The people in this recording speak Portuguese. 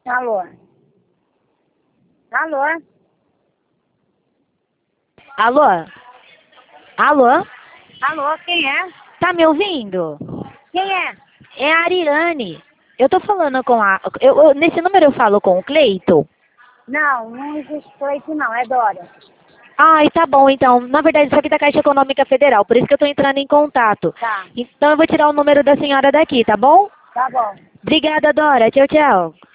Alô? Alô? Alô? Alô? Alô, quem é? Tá me ouvindo? Quem é? É a Ariane. Eu tô falando com a... nesse número eu falo com o Cleito? Não, não existe pleito não, é Dora. Ai, tá bom, então. Na verdade, isso aqui é da Caixa Econômica Federal, por isso que eu tô entrando em contato. Tá, Então eu vou tirar o número da senhora daqui, tá bom? tá bom. Obrigada, Dora. Tchau, tchau.